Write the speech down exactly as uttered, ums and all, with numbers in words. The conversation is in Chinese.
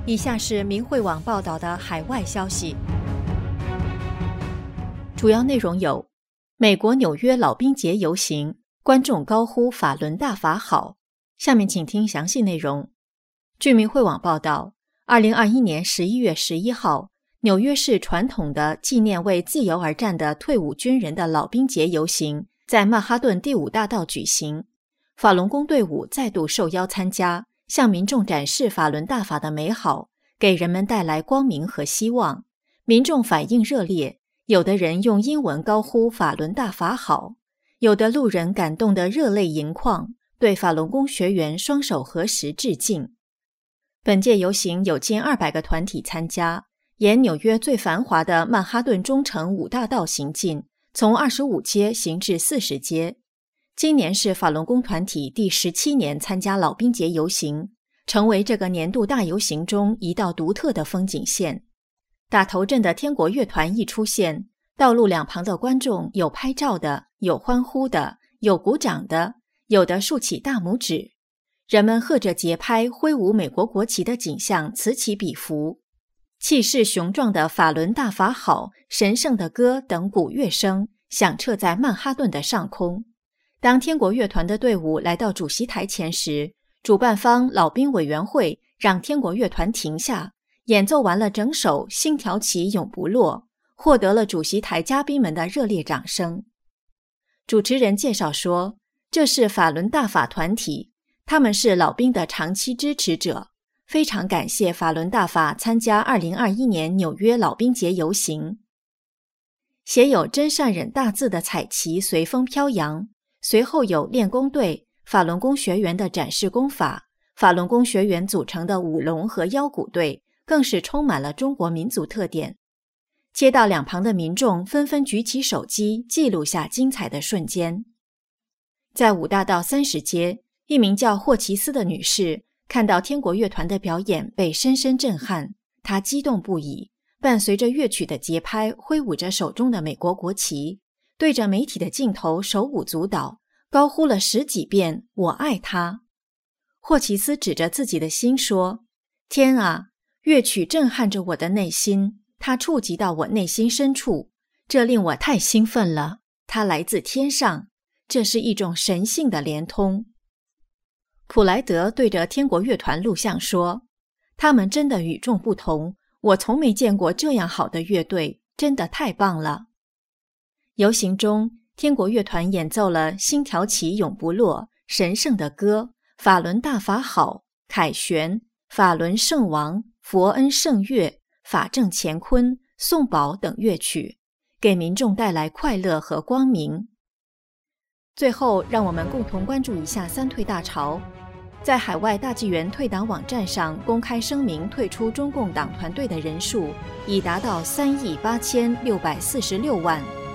以下是明慧网报道的海外消息，主要内容有：美国纽约老兵节游行，观众高呼法轮大法好。下面请听详细内容。据明慧网报道，二零二一年十一月十一号，纽约市传统的纪念为自由而战的退伍军人的老兵节游行在曼哈顿第五大道举行，法轮功队伍再度受邀参加，向民众展示法轮大法的美好，给人们带来光明和希望。民众反应热烈，有的人用英文高呼法轮大法好，有的路人感动得热泪盈眶，对法轮功学员双手合十致敬。本届游行有近二百个团体参加，沿纽约最繁华的曼哈顿中城五大道行进，从二十五街行至四十街。今年是法轮功团体第十七年参加老兵节游行，成为这个年度大游行中一道独特的风景线。打头阵的天国乐团一出现，道路两旁的观众有拍照的，有欢呼的，有鼓掌的，有的竖起大拇指。人们和着节拍挥舞美国国旗的景象此起彼伏，气势雄壮的法轮大法好、神圣的歌等鼓乐声响彻在曼哈顿的上空。当天国乐团的队伍来到主席台前时，主办方老兵委员会让天国乐团停下，演奏完了整首《星条旗永不落》，获得了主席台嘉宾们的热烈掌声。主持人介绍说，这是法轮大法团体，他们是老兵的长期支持者，非常感谢法轮大法参加二零二一年纽约老兵节游行。写有真善忍大字的彩旗随风飘扬，随后有练功队、法轮功学员的展示功法，法轮功学员组成的舞龙和腰鼓队更是充满了中国民族特点。街道两旁的民众纷纷举起手机记录下精彩的瞬间。在五大道三十街，一名叫霍奇斯的女士看到天国乐团的表演被深深震撼，她激动不已，伴随着乐曲的节拍挥舞着手中的美国国旗，对着媒体的镜头手舞足蹈，高呼了十几遍我爱他。霍奇斯指着自己的心说，天啊，乐曲震撼着我的内心，它触及到我内心深处，这令我太兴奋了，它来自天上，这是一种神性的连通。普莱德对着天国乐团录像说，他们真的与众不同，我从没见过这样好的乐队，真的太棒了。游行中，天国乐团演奏了《星条旗永不落》、神圣的歌、法轮大法好、凯旋、法轮圣王、佛恩圣乐、法正乾坤、颂宝等乐曲，给民众带来快乐和光明。最后，让我们共同关注一下三退大潮。在海外大纪元退党网站上公开声明退出中共党团队的人数已达到三亿八千六百四十六万。